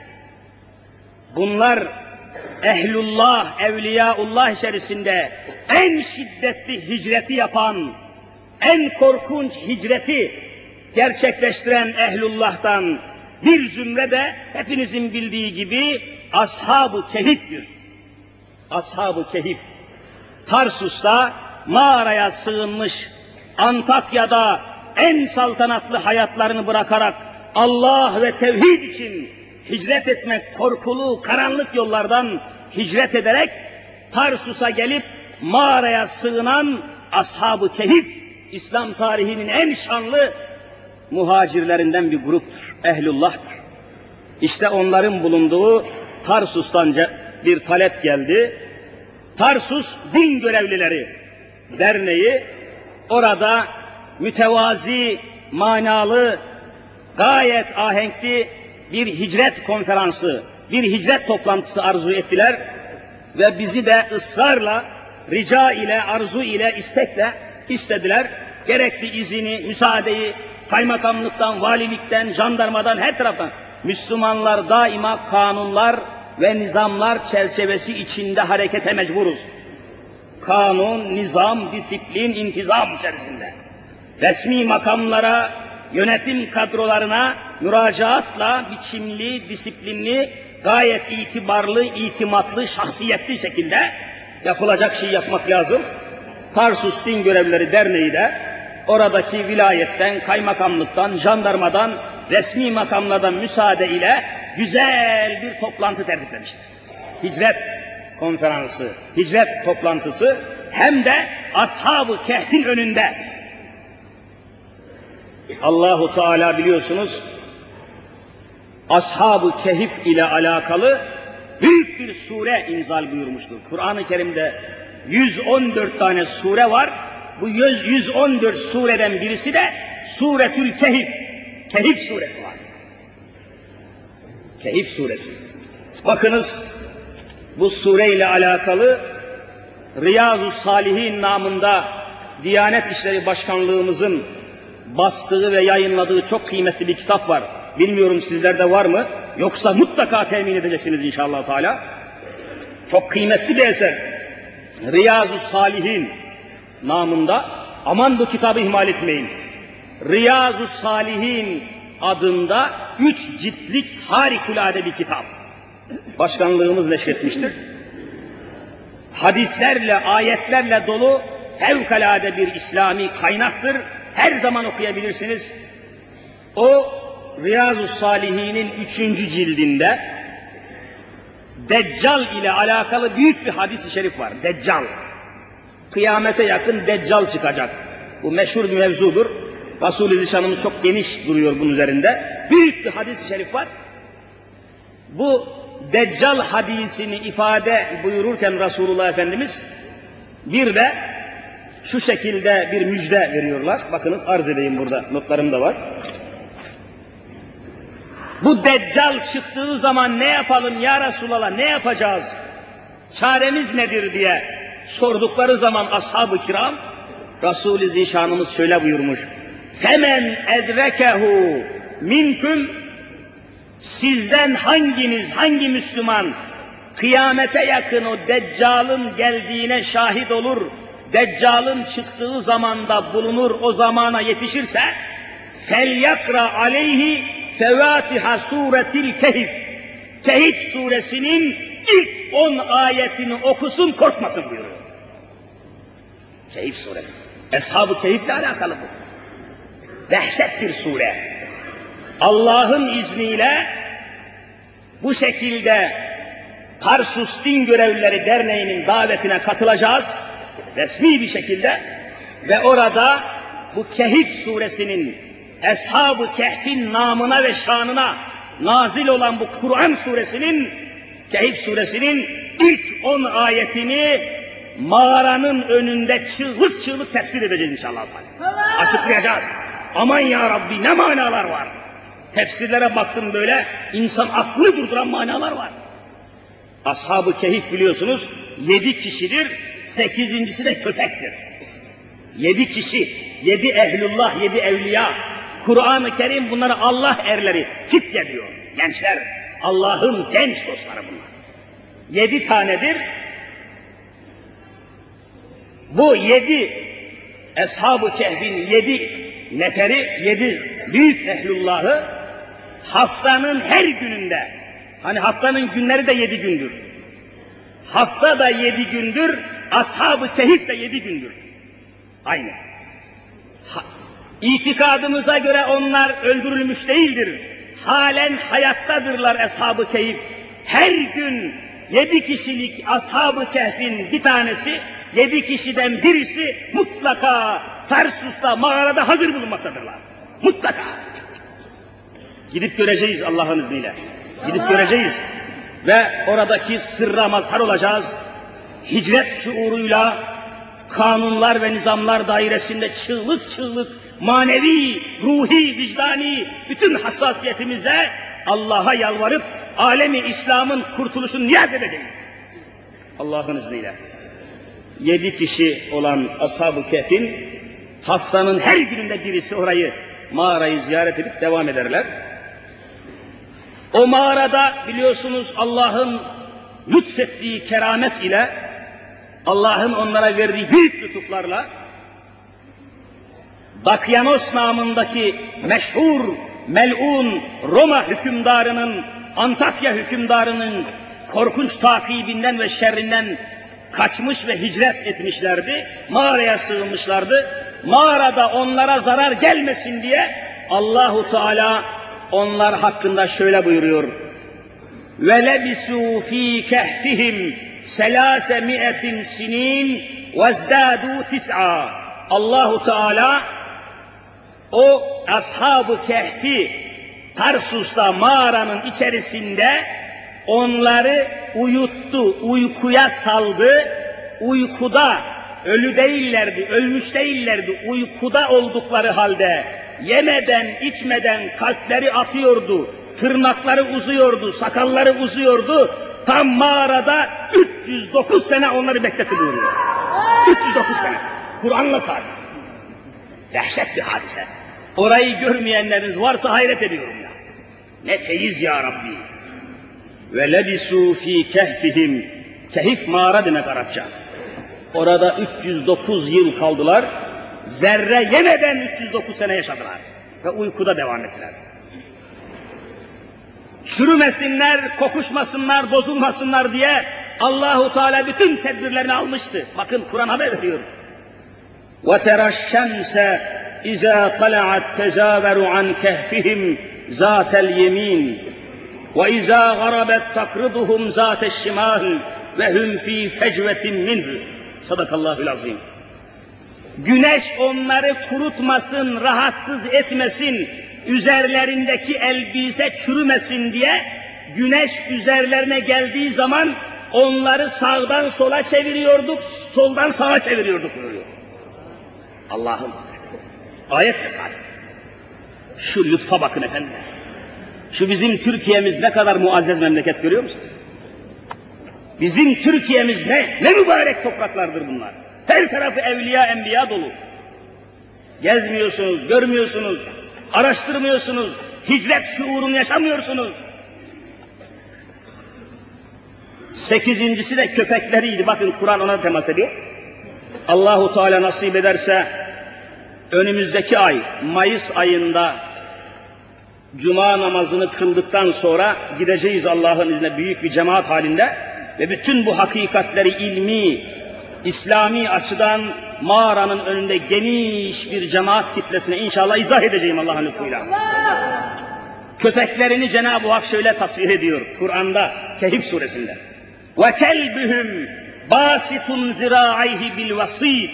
ehlullah, evliyaullah içerisinde en şiddetli hicreti yapan, en korkunç hicreti gerçekleştiren ehlullah'tan bir zümre de hepinizin bildiği gibi Ashab-ı Kehif'tir. Ashab-ı Kehif, Tarsus'ta mağaraya sığınmış, Antakya'da en saltanatlı hayatlarını bırakarak Allah ve tevhid için hicret etmek, korkulu, karanlık yollardan hicret ederek Tarsus'a gelip mağaraya sığınan Ashab-ı Kehif, İslam tarihinin en şanlı muhacirlerinden bir gruptur, ehlullah'tır. İşte onların bulunduğu Tarsus'tan bir talep geldi. Tarsus Din Görevlileri Derneği, orada mütevazi, manalı, gayet ahenkli bir hicret konferansı, bir hicret toplantısı arzu ettiler ve bizi de ısrarla, rica ile, arzu ile, istekle istediler. Gerekli izini, müsaadeyi kaymakamlıktan, valilikten, jandarmadan, her taraftan. Müslümanlar daima kanunlar ve nizamlar çerçevesi içinde harekete mecburuz. Kanun, nizam, disiplin, intizam içerisinde. Resmi makamlara, yönetim kadrolarına müracaatla biçimli, disiplinli, gayet itibarlı, itimatlı, şahsiyetli şekilde yapılacak şey yapmak lazım. Tarsus Din Görevlileri Derneği de oradaki vilayetten, kaymakamlıktan, jandarmadan, resmi makamlardan müsaade ile güzel bir toplantı tertiplemiştir. Hicret konferansı, hicret toplantısı, hem de Ashab-ı Kehf'in önünde. Allahu Teala biliyorsunuz Ashab-ı Kehif ile alakalı büyük bir sure inzal buyurmuştur. Kur'an-ı Kerim'de 114 tane sure var. Bu 114 sureden birisi de Suretül Kehif. Kehif suresi var. Kehif suresi. Bakınız, bu sureyle alakalı Riyazu Salihin namında Diyanet İşleri Başkanlığımızın bastığı ve yayınladığı çok kıymetli bir kitap var. Bilmiyorum sizlerde var mı? Yoksa mutlaka temin edeceksiniz inşallah Teala. Çok kıymetli bir eser. Riyazu Salihin namında, aman bu kitabı ihmal etmeyin. Riyazu Salihin adında 3 ciltlik harikulade bir kitap. Başkanlığımız neşretmiştir. Hadislerle, ayetlerle dolu fevkalade bir İslami kaynaktır. Her zaman okuyabilirsiniz. O Riyazu Salihin'in 3. cildinde Deccal ile alakalı büyük bir hadis-i şerif var. Deccal. Kıyamete yakın Deccal çıkacak. Bu meşhur bir mevzudur. Resul-i Zişanımız çok geniş duruyor bunun üzerinde. Büyük bir hadis-i şerif var. Bu Deccal hadisini ifade buyururken Resulullah Efendimiz bir de şu şekilde bir müjde veriyorlar. Bakınız arz edeyim, burada notlarım da var. Bu Deccal çıktığı zaman ne yapalım ya Resulallah, ne yapacağız? Çaremiz nedir diye sordukları zaman ashab-ı kiram, Resul-i Zişanımız şöyle buyurmuş: Femen edrekehu minkum, sizden hanginiz, hangi Müslüman kıyamete yakın o Deccal'ın geldiğine şahit olur, Deccal'ın çıktığı zamanda bulunur, o zamana yetişirse, felyakra aleyhi fevatiha suretil kehf, Kehf suresinin ilk 10 ayetini okusun, korkmasın buyuruyor. Kehf suresi. Eshab-ı Kehf'le alakalı bu. Dehşet bir sure. Allah'ın izniyle bu şekilde Tarsus Din Görevlileri Derneği'nin davetine katılacağız, resmi bir şekilde, ve orada bu Kehf suresinin, Eshab-ı Kehf'in namına ve şanına nazil olan bu Kur'an suresinin, Kehf suresinin ilk 10 ayetini mağaranın önünde çığlık çığlık tefsir edeceğiz inşallah. Açıklayacağız. Aman ya Rabbi, ne manalar var. Tefsirlere baktım böyle, insan aklını durduran manalar var. Ashab-ı Kehf biliyorsunuz 7 kişidir, 8.'si de köpektir. 7 kişi, 7 ehlullah, 7 evliya. Kur'an-ı Kerim bunları Allah erleri, fitye diyor. Gençler, Allah'ın genç dostları bunlar. 7 tanedir. Bu 7 Eshab-ı Kehf'in 7 neferi, 7 büyük ehlullahı haftanın her gününde, hani haftanın günleri de 7 gündür. Hafta da 7 gündür, Ashab-ı Kehf de 7 gündür. Aynı. İtikadımıza göre onlar öldürülmüş değildir. Halen hayattadırlar Ashab-ı Kehf. Her gün 7 kişilik Ashab-ı Kehf'in bir tanesi, 7 kişiden birisi mutlaka Tarsus'ta, mağarada hazır bulunmaktadırlar. Mutlaka. Gidip göreceğiz Allah'ın izniyle. Gidip göreceğiz. Ve oradaki sırra mazhar olacağız. Hicret şuuruyla kanunlar ve nizamlar dairesinde çığlık çığlık manevi, ruhi, vicdani bütün hassasiyetimizle Allah'a yalvarıp alemi İslam'ın kurtuluşunu niyaz edeceğiz. Allah'ın izniyle. 7 kişi olan Ashab-ı Kehf'in haftanın her gününde birisi orayı, mağarayı ziyaret edip devam ederler. O mağarada biliyorsunuz Allah'ın lütfettiği keramet ile, Allah'ın onlara verdiği büyük lütuflarla, Dakyanos namındaki meşhur, mel'un Roma hükümdarının, Antakya hükümdarının korkunç takibinden ve şerrinden kaçmış ve hicret etmişlerdi. Mağaraya sığınmışlardı. Mağarada onlara zarar gelmesin diye Allahu Teala onlar hakkında şöyle buyuruyor: وَلَبِسُوا ف۪ي كَهْفِهِمْ 300 سِن۪ينَ وَازْدَادُوا 9. Allahu Teala o Ashab-ı Kehf'i Tarsus'ta mağaranın içerisinde onları uyuttu, uykuya saldı. Uykuda, ölü değillerdi, ölmüş değillerdi, uykuda oldukları halde yemeden, içmeden kalpleri atıyordu, tırnakları uzuyordu, sakalları uzuyordu. Tam mağarada 309 sene onları bekletiliyor. 309 sene. Kur'an'la sabit. Dehşet bir hadise. Orayı görmeyenleriniz varsa hayret ediyorum ya. Ne feyiz ya Rabbi. Ve lebisû fî kehfihim. Kehif mağara demek Arapça. Orada 309 yıl kaldılar. Zerre yemeden 309 sene yaşadılar. Ve uykuda devam ettiler. Çürümesinler, kokuşmasınlar, bozulmasınlar diye Allahu Teala bütün tedbirlerini almıştı. Bakın Kur'an haber veriyor. وَتَرَى الشَّمْسَ اِذَا طَلَعَتْ تَزَاوَرُ عَنْ كَهْفِهِمْ ذَاتَ الْيَمِينِ وَاِذَا غَرَبَتْ تَقْرِضُهُمْ ذَاتَ الشِّمَالِ وَهُمْ ف۪ي فَجْوَةٍ مِنْهُ. Sadakallahül azim. Güneş onları kurutmasın, rahatsız etmesin, üzerlerindeki elbise çürümesin diye güneş üzerlerine geldiği zaman onları sağdan sola çeviriyorduk, soldan sağa çeviriyorduk buyuruyor. Allah'ın kudreti. Ayetle sabit. Şu lütfa bakın efendim. Şu bizim Türkiye'miz ne kadar muazzez memleket görüyor musun? Bizim Türkiye'miz ne mübarek topraklardır bunlar. Her tarafı evliya, enbiya dolu. Gezmiyorsunuz, görmüyorsunuz, araştırmıyorsunuz, hicret şuurunu yaşamıyorsunuz. 8.'si de köpekleriydi. Bakın Kur'an ona temas ediyor. Allahu Teala nasip ederse önümüzdeki ay, Mayıs ayında Cuma namazını kıldıktan sonra gideceğiz Allah'ın izniyle büyük bir cemaat halinde ve bütün bu hakikatleri ilmi, İslami açıdan mağaranın önünde geniş bir cemaat kitlesine inşallah izah edeceğim Allah'ın lütfuyla. Köpeklerini Cenab-ı Hak şöyle tasvir ediyor Kur'an'da, Kehf suresinde. وَكَلْبُهُمْ بَاسِطٌ زِرَاعَيْهِ بِالْوَصِيدِ.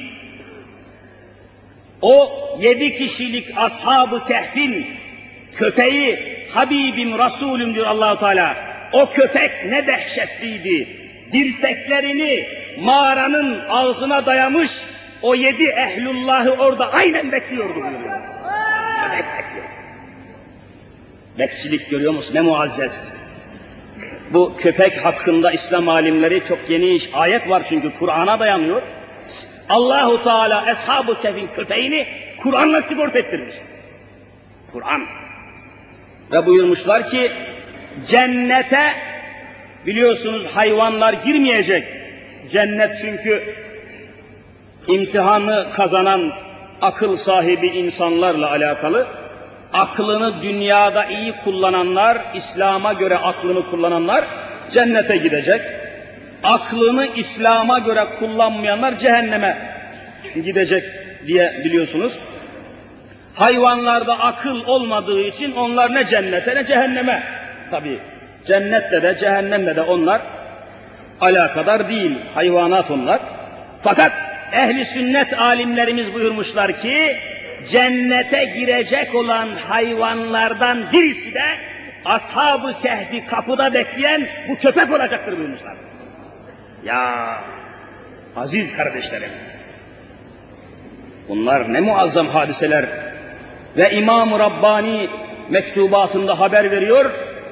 O 7 kişilik Ashab-ı Kehf'in köpeği Habibim Resulüm diyor Allah-u Teala. O köpek ne dehşetliydi. Dirseklerini mağaranın ağzına dayamış, o 7 ehlullahı orada aynen bekliyordu buyuruyor. Köpek bekliyor. Bekçilik görüyor musun? Ne muazzez. Bu köpek hakkında İslam alimleri çok geniş ayet var çünkü Kur'an'a dayanıyor. Allahu Teala Ashab-ı Kehf'in köpeğini Kur'an'la sigorta ettirmiş. Kur'an. Ve buyurmuşlar ki cennete biliyorsunuz hayvanlar girmeyecek. Cennet çünkü imtihanı kazanan akıl sahibi insanlarla alakalı. Aklını dünyada iyi kullananlar, İslam'a göre aklını kullananlar cennete gidecek. Aklını İslam'a göre kullanmayanlar cehenneme gidecek diye biliyorsunuz. Hayvanlarda akıl olmadığı için onlar ne cennete ne cehenneme. Tabii cennette de cehennemde de onlar alakadar değil, hayvanat onlar. Fakat ehli sünnet alimlerimiz buyurmuşlar ki cennete girecek olan hayvanlardan birisi de Ashab-ı Kehf'i kapıda bekleyen bu köpek olacaktır buyurmuşlar. Ya aziz kardeşlerim, bunlar ne muazzam hadiseler. Ve İmam-ı Rabbani mektubatında haber veriyor.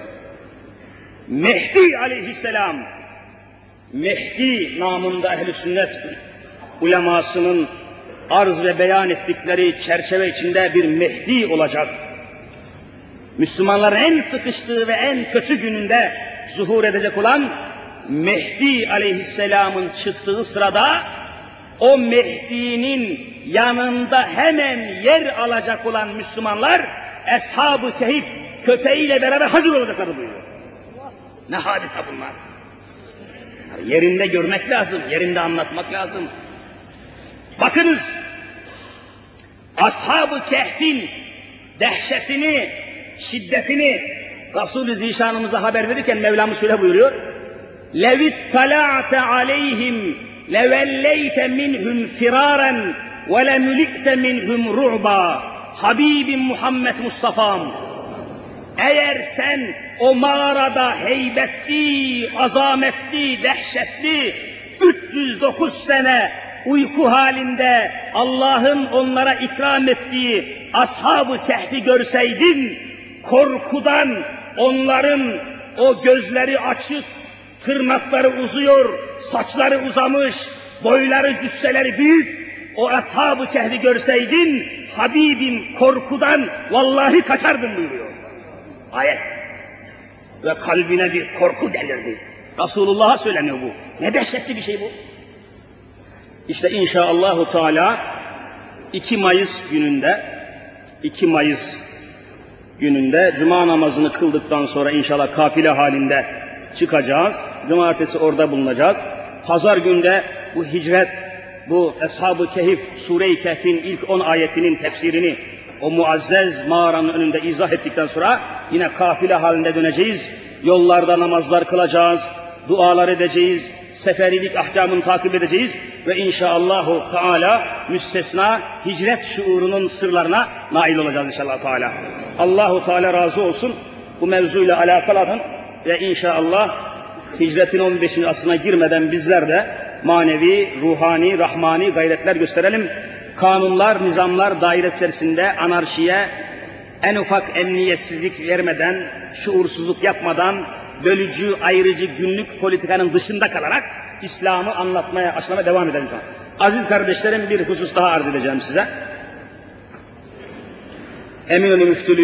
Mehdi aleyhisselam, Mehdi namında ehl-i sünnet ulemasının arz ve beyan ettikleri çerçeve içinde bir Mehdi olacak. Müslümanların en sıkıştığı ve en kötü gününde zuhur edecek olan Mehdi aleyhisselamın çıktığı sırada o Mehdi'nin yanında hemen yer alacak olan Müslümanlar Ashab-ı Kehf köpeğiyle beraber hazır olacaklar buyuruyor. Ne hadise bunlar. Yerinde görmek lazım, yerinde anlatmak lazım. Bakınız, Ashab-ı Kehf'in dehşetini, şiddetini Resul-i Zişanımıza haber verirken Mevlamız şöyle buyuruyor. لَوِ اتَّلَعْتَ عَلَيْهِمْ لَوَلَّيْتَ مِنْهُمْ فِرَارًا وَلَمُلِئْتَ مِنْهُمْ رُعْبًا. Habibim Muhammed Mustafa'm, eğer sen o mağarada heybetli, azametli, dehşetli 309 sene uyku halinde Allah'ın onlara ikram ettiği Ashab-ı Kehf'i görseydin, korkudan onların o gözleri açık, tırnakları uzuyor, saçları uzamış, boyları cüsseleri büyük, o Ashab-ı Kehf'i görseydin, Habibim korkudan vallahi kaçardın buyuruyor. Ayet. Ve kalbine bir korku gelirdi. Resulullah'a söyleniyor bu. Ne dehşetli bir şey bu. İşte inşallahü teala 2 Mayıs gününde Cuma namazını kıldıktan sonra inşallah kafile halinde çıkacağız. Cumartesi orada bulunacağız. Pazar günde bu hicret, bu Ashab-ı Kehf, Sure-i Kehf'in ilk 10 ayetinin tefsirini o muazzez mağaranın önünde izah ettikten sonra yine kafile halinde döneceğiz. Yollarda namazlar kılacağız, dualar edeceğiz, seferilik ahkamını takip edeceğiz ve inşallahü teala müstesna hicret şuurunun sırlarına nail olacağız inşallah teala. Allahu Teala razı olsun bu mevzuyla alakalı ve inşallah hicretin 15. asrına girmeden bizler de manevi, ruhani, rahmani gayretler gösterelim. Kanunlar, nizamlar daire içerisinde anarşiye, en ufak emniyetsizlik vermeden, şuursuzluk yapmadan, bölücü, ayrıcı günlük politikanın dışında kalarak İslam'ı anlatmaya, aşılamaya devam edelim. Aziz kardeşlerim, bir husus daha arz edeceğim size. Eminönü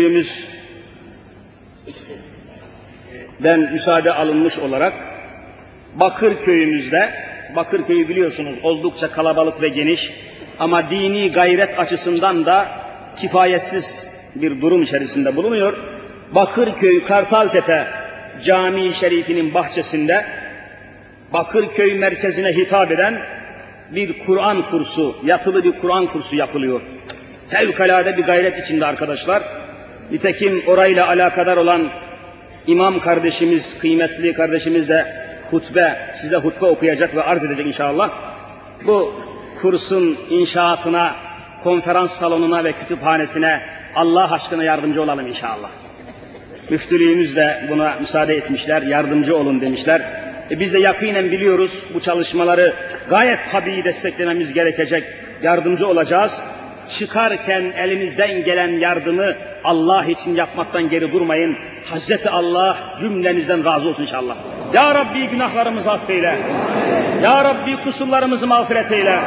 Müftülüğümüzden müsaade alınmış olarak Bakırköy'ümüzde, Bakırköy'ü biliyorsunuz oldukça kalabalık ve geniş ama dini gayret açısından da kifayetsiz bir durum içerisinde bulunuyor. Bakırköy Kartaltepe Camii Şerifinin bahçesinde Bakırköy merkezine hitap eden bir Kur'an kursu, yatılı bir Kur'an kursu yapılıyor. Fevkalade bir gayret içinde arkadaşlar. Nitekim orayla alakadar olan imam kardeşimiz, kıymetli kardeşimiz de size hutbe okuyacak ve arz edecek inşallah. Bu kursun inşaatına, konferans salonuna ve kütüphanesine Allah aşkına yardımcı olalım inşallah. Müftülüğümüz de buna müsaade etmişler, yardımcı olun demişler. Biz de yakinen biliyoruz bu çalışmaları gayet tabii desteklememiz gerekecek, yardımcı olacağız. Çıkarken elinizden gelen yardımı Allah için yapmaktan geri durmayın. Hazreti Allah cümlenizden razı olsun inşallah. Ya Rabbi günahlarımızı affeyle. Ya Rabbi kusurlarımızı mağfiret eyle.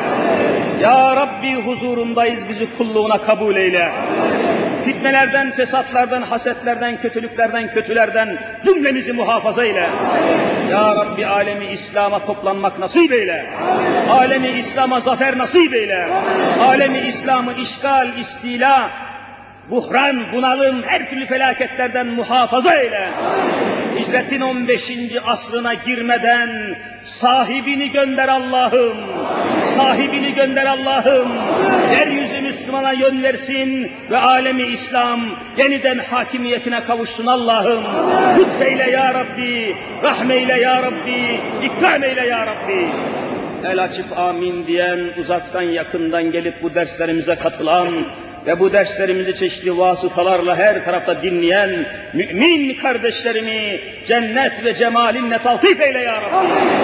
Ya Rabbi huzurundayız, bizi kulluğuna kabul eyle. Fitnelerden, fesatlardan, hasetlerden, kötülüklerden, kötülerden cümlemizi muhafaza eyle. Ya Rabbi alemi İslam'a toplanmak nasip eyle. Alemi İslam'a zafer nasip eyle. Alemi İslam'ı işgal, istila, buhran, bunalım, her türlü felaketlerden muhafaza eyle. Hicretin 15. asrına girmeden sahibini gönder Allah'ım. Sahibini gönder Allah'ım. Yeryüzü Müslümana yön versin ve alemi İslam yeniden hakimiyetine kavuşsun Allah'ım. Lütfeyle ya Rabbi, rahmeyle ya Rabbi, ikram eyle ya Rabbi. El açıp amin diyen, uzaktan yakından gelip bu derslerimize katılan ve bu derslerimizi çeşitli vasıtalarla her tarafta dinleyen mümin kardeşlerimi cennet ve cemalinle taltif eyle ya Rabbi.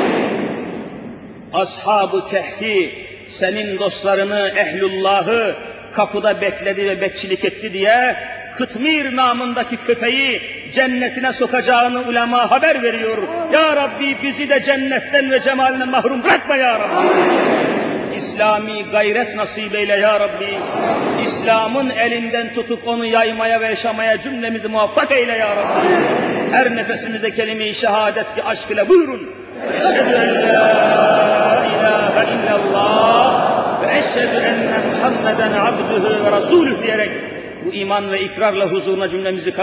Ashab-ı Kehfi senin dostlarını, ehlullahı kapıda bekledi ve bekçilik etti diye Kıtmir namındaki köpeği cennetine sokacağını ulema haber veriyor. Ya Rabbi bizi de cennetten ve cemaline mahrum bırakma ya Rabbi. İslami gayret nasip eyle ya Rabbi. İslam'ın elinden tutup onu yaymaya ve yaşamaya cümlemizi muvaffak eyle ya Rabbi. Her nefesimizde kelime-i şehadet ki aşk ile buyurun. Eşhedü en la ilahe illallah ve eşhedü enne Muhammeden abdühü ve rasulüh diyerek bu iman ve ikrarla huzuruna cümlemizi